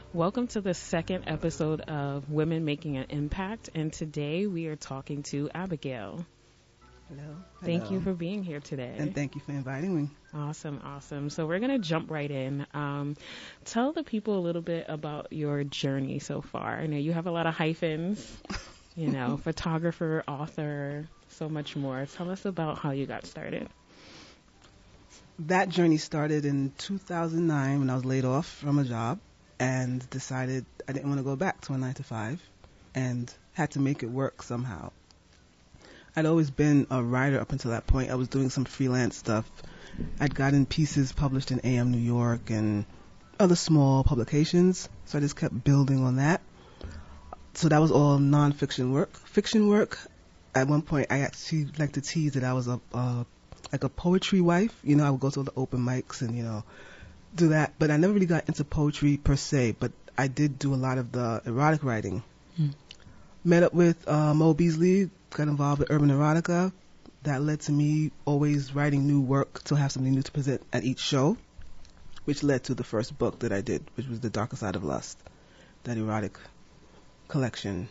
Welcome to the second episode of Women Making an Impact, and today we are talking to Abigail. Hello. Thank you for being here today. And thank you for inviting me. Awesome. So we're going to jump right in. Tell the people a little bit about your journey so far. I know you have a lot of hyphens, photographer, author, so much more. Tell us about how you got started. That journey started in 2009 when I was laid off from a job and decided I didn't want to go back to a 9-to-5 and had to make it work somehow. I'd always been a writer up until that point. I was doing some freelance stuff. I'd gotten pieces published in AM New York and other small publications, so I just kept building on that. So that was all nonfiction work. Fiction work, at one point, I actually like to tease that I was like a poetry wife. I would go to the open mics and, do that. But I never really got into poetry per se, but I did do a lot of the erotic writing. Met up with Mo Beasley, got involved with Urban Erotica. That led to me always writing new work to have something new to present at each show, which led to the first book that I did, which was The Darker Side of Lust, that erotic collection.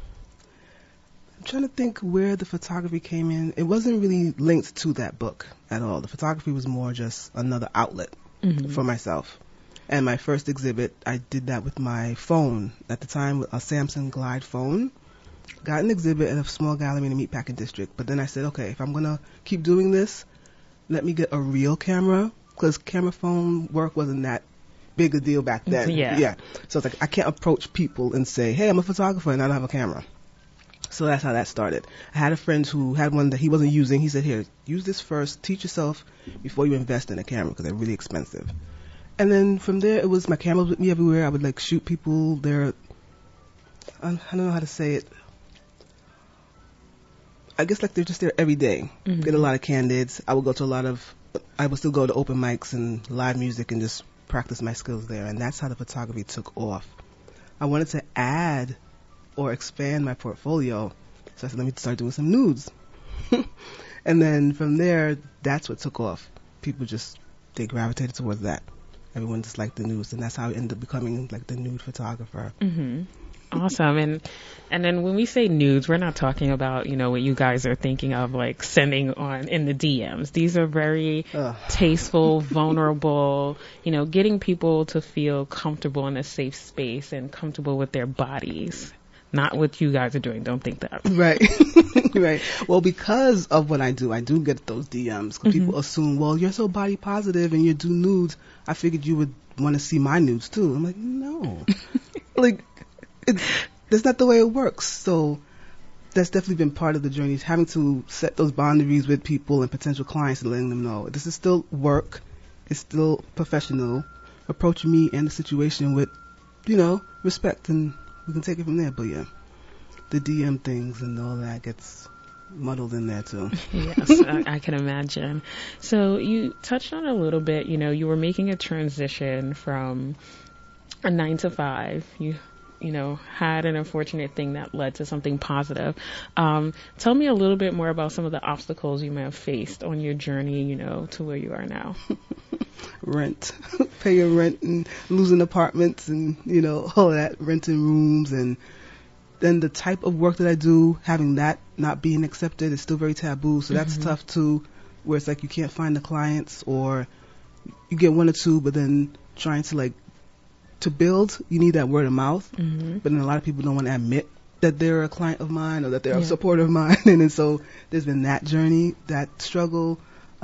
I'm trying to think where the photography came in. It wasn't really linked to that book at all. The photography was more just another outlet for myself. And my first exhibit, I did that with my phone. At the time, a Samsung Glide phone. Got an exhibit at a small gallery in the Meatpacking District. But then I said, okay, if I'm going to keep doing this, let me get a real camera. Because camera phone work wasn't that big a deal back then. Yeah. So it's like, I can't approach people and say, hey, I'm a photographer and I don't have a camera. So that's how that started. I had a friend who had one that he wasn't using. He said, here, use this first. Teach yourself before you invest in a camera because they're really expensive. And then from there, it was my camera was with me everywhere. I would shoot people there. I don't know how to say it. I guess they're just there every day. Get a lot of candids. I would still go to open mics and live music and just practice my skills there. And that's how the photography took off. I wanted to add or expand my portfolio. So I said, let me start doing some nudes. And then from there, that's what took off. People they gravitated towards that. Everyone just liked the nudes, and that's how I ended up becoming the nude photographer. Awesome. And then when we say nudes, we're not talking about, what you guys are thinking of, sending on in the DMs. These are very tasteful, vulnerable, getting people to feel comfortable in a safe space and comfortable with their bodies. Not what you guys are doing. Don't think that. Right. Right. Well, because of what I do get those DMs. Because people assume, well, you're so body positive and you do nudes. I figured you would want to see my nudes too. I'm like, no. That's not the way it works. So that's definitely been part of the journey, is having to set those boundaries with people and potential clients and letting them know this is still work. It's still professional. Approach me and the situation with, respect, and we can take it from there. But yeah, the DM things and all that gets muddled in there too. Yes, I can imagine. So you touched on a little bit, you were making a transition from a 9-to-5. You had an unfortunate thing that led to something positive. Tell me a little bit more about some of the obstacles you may have faced on your journey, to where you are now. Rent, paying rent and losing apartments and, all that, renting rooms. And then the type of work that I do, having that not being accepted is still very taboo. So that's tough too, where it's like you can't find the clients, or you get one or two, but then trying to build, you need that word of mouth. But then a lot of people don't want to admit that they're a client of mine or that they're a supporter of mine. And so there's been that journey, that struggle.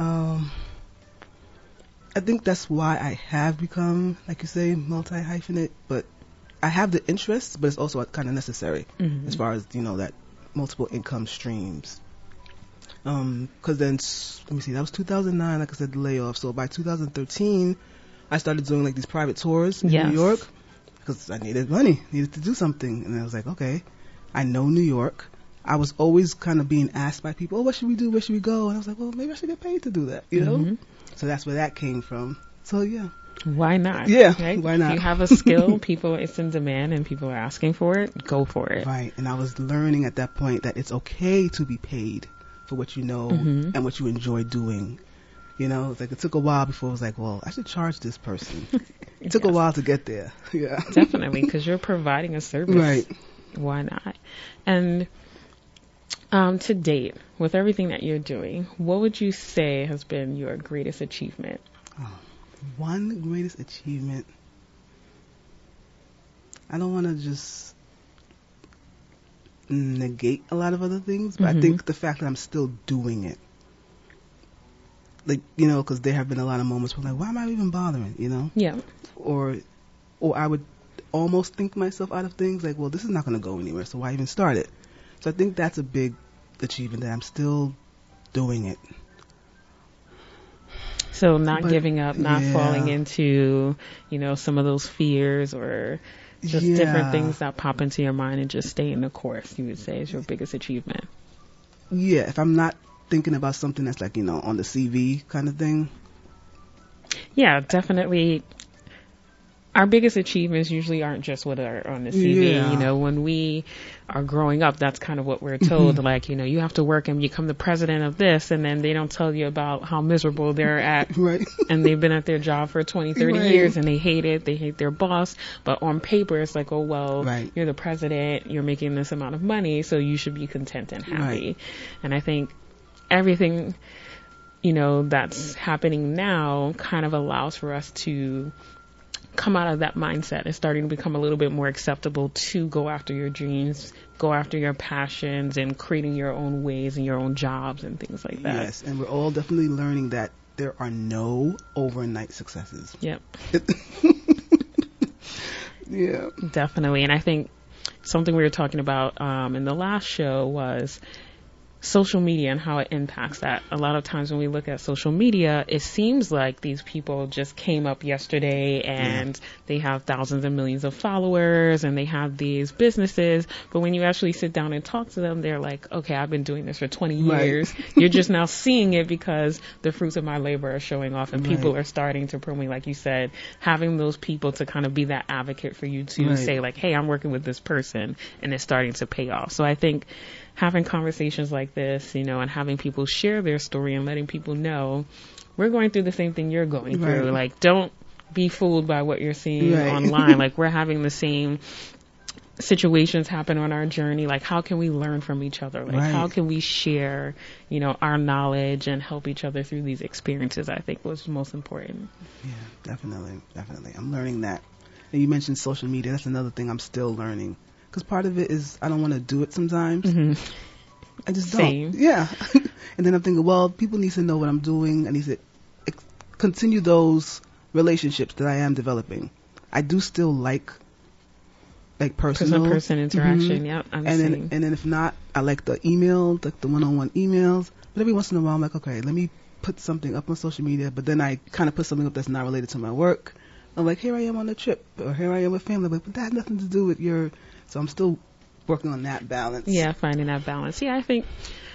I think that's why I have become, like you say, multi-hyphenate. But I have the interests, but it's also kind of necessary as far as, that multiple income streams. Because then, let me see, that was 2009, like I said, the layoff. So by 2013, I started doing these private tours in New York because I needed money, needed to do something. And I was like, okay, I know New York. I was always kind of being asked by people, oh, what should we do? Where should we go? And I was like, well, maybe I should get paid to do that, So that's where that came from. So, yeah. Why not? Yeah, right? Why not? If you have a skill, it's in demand and people are asking for it, go for it. Right. And I was learning at that point that it's okay to be paid for what you know and what you enjoy doing. You know, it's like it took a while before it was like, well, I should charge this person. It took a while to get there. Yeah. Definitely, because you're providing a service. Right. Why not? And to date, with everything that you're doing, what would you say has been your greatest achievement? Oh, one greatest achievement. I don't want to just negate a lot of other things, but I think the fact that I'm still doing it. Like, you know, because there have been a lot of moments where I'm like, why am I even bothering, you know? Yeah. Or I would almost think myself out of things like, well, this is not going to go anywhere, so why even start it? So I think that's a big achievement, that I'm still doing it. So not giving up, not falling into, you know, some of those fears or just different things that pop into your mind, and just staying the course, you would say, is your biggest achievement. Yeah, if I'm not thinking about something that's like, you know, on the CV kind of thing. Yeah, definitely. Our biggest achievements usually aren't just what are on the CV. Yeah. You know, when we are growing up, that's kind of what we're told. Like, you know, you have to work and become the president of this, and then they don't tell you about how miserable they're at. Right. And they've been at their job for 20, 30 years, and they hate it. They hate their boss. But on paper, it's like, oh, well, you're the president. You're making this amount of money, so you should be content and happy. Right. And I think everything, you know, that's happening now kind of allows for us to come out of that mindset and starting to become a little bit more acceptable to go after your dreams, go after your passions, and creating your own ways and your own jobs and things like that. Yes, and we're all definitely learning that there are no overnight successes. Yep. Yeah. Definitely. And I think something we were talking about in the last show was social media and how it impacts that. A lot of times when we look at social media, it seems like these people just came up yesterday and they have thousands and millions of followers and they have these businesses. But when you actually sit down and talk to them, they're like, okay, I've been doing this for 20 years. You're just now seeing it because the fruits of my labor are showing off, and people are starting to promote, like you said, having those people to kind of be that advocate for you to say like, hey, I'm working with this person, and it's starting to pay off. So I think having conversations like this, you know, and having people share their story and letting people know we're going through the same thing you're going through. Like, don't be fooled by what you're seeing online. Like, we're having the same situations happen on our journey. Like, how can we learn from each other? Like, how can we share, you know, our knowledge and help each other through these experiences, I think was most important. Yeah, definitely. I'm learning that. And you mentioned social media. That's another thing I'm still learning. Because part of it is I don't want to do it sometimes. I just don't. Same. Yeah. And then I'm thinking, well, people need to know what I'm doing. I need to continue those relationships that I am developing. I do still like personal person-to-person interaction. Yep. And then if not, I like the email, like the one-on-one emails. But every once in a while, I'm like, okay, let me put something up on social media. But then I kind of put something up that's not related to my work. I'm like, here I am on a trip, or here I am with family. But that has nothing to do with your. So I'm still working on that balance. Yeah, finding that balance. Yeah, I think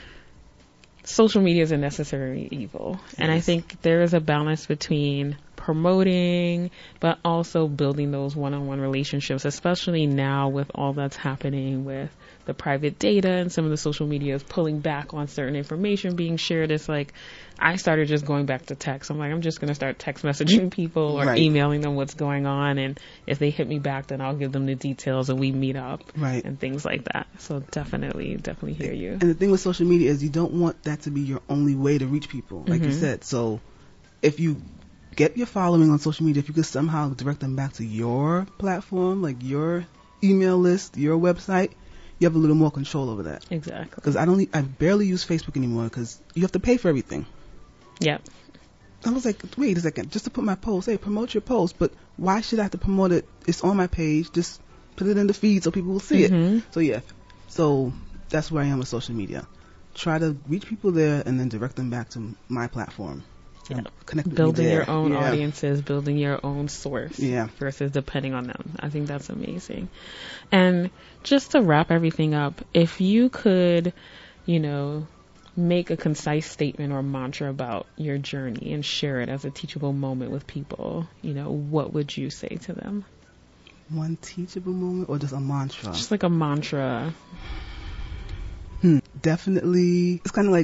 social media is a necessary evil. Yes. And I think there is a balance between promoting, but also building those one-on-one relationships, especially now with all that's happening with the private data and some of the social media is pulling back on certain information being shared. It's like, I started just going back to text. I'm like, I'm just going to start text messaging people or emailing them what's going on. And if they hit me back, then I'll give them the details and we meet up and things like that. So definitely hear you. And the thing with social media is you don't want that to be your only way to reach people, like you said. So if you get your following on social media, if you could somehow direct them back to your platform, like your email list, your website, you have a little more control over that. Exactly. Because I barely use Facebook anymore because you have to pay for everything. Yep. I was like, wait a second, just to put my post, hey, promote your post, but why should I have to promote it? It's on my page. Just put it in the feed so people will see it. So that's where I am with social media. Try to reach people there and then direct them back to my platform. Building your own audiences, building your own source versus depending on them. I think that's amazing. And just to wrap everything up, if you could, you know, make a concise statement or mantra about your journey and share it as a teachable moment with people, you know, what would you say to them? One teachable moment or just a mantra? Just like a mantra. Definitely. It's kind of like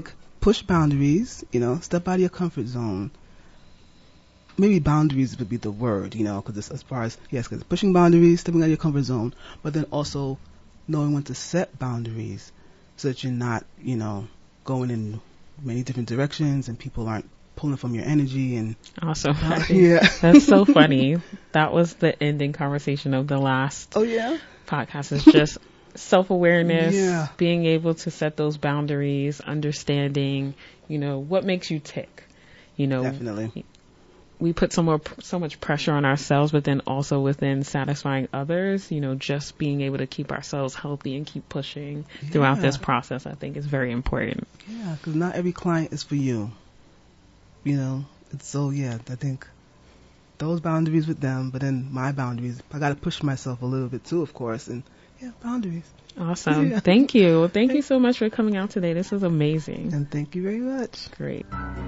push boundaries, step out of your comfort zone. Maybe boundaries would be the word, because as far as, yes, because pushing boundaries, stepping out of your comfort zone, but then also knowing when to set boundaries so that you're not, going in many different directions and people aren't pulling from your energy. And awesome. Yeah. That's so funny. That was the ending conversation of the last podcast. It's just self-awareness, being able to set those boundaries, understanding, what makes you tick. Definitely. We put so much pressure on ourselves, but then also within satisfying others, just being able to keep ourselves healthy and keep pushing throughout this process, I think is very important. Yeah, because not every client is for you. It's so, I think those boundaries with them, but then my boundaries, I got to push myself a little bit too, of course, and boundaries. Awesome. Yeah. Thank you. Thank you so much for coming out today. This was amazing. And thank you very much. Great.